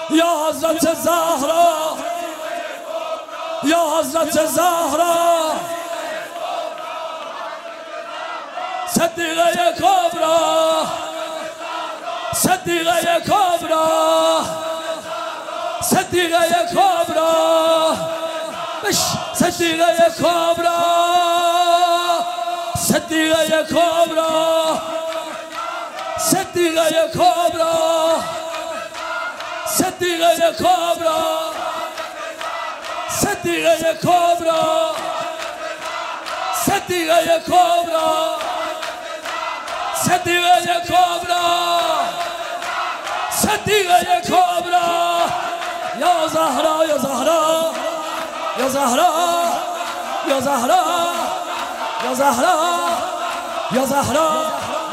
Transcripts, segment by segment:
یا حضرت زهرا، یا حضرت زهرا، صدیقه کبرا، صدیقه کبرا، صدیقه کبرا، صدیقه کبرا، صدیقه کبرا، صدیقه کبرا، صدیقه کبرا، صدیقه کبرا، صدیقه کبرا، صدیقه کبرا، صدیقه کبرا. یا زهرا، یا زهرا، یا زهرا، یا زهرا، یا زهرا، یا زهرا.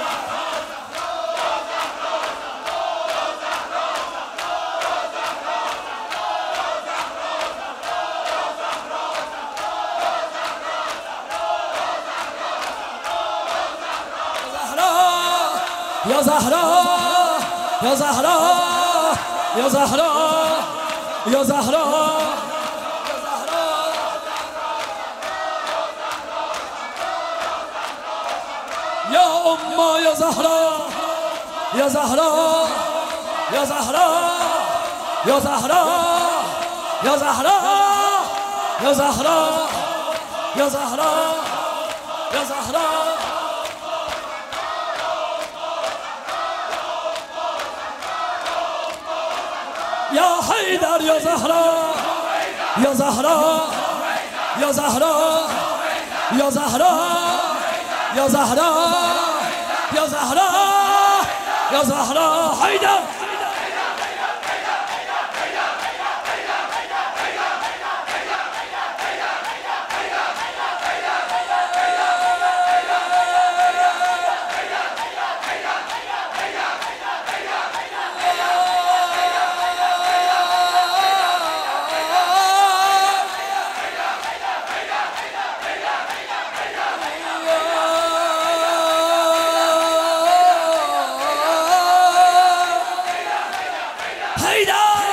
یا زهرا، یا زهرا، یا زهرا، یا زهرا، یا اما، یا زهرا، یا زهرا، یا زهرا، یا زهرا، یا زهرا، یا زهرا، یا زهرا، یا زهرا. یا حیدر، یا زهرا، یا زهرا، یا زهرا، یا زهرا، یا زهرا، یا زهرا، یا زهرا. حیدر. Hayda!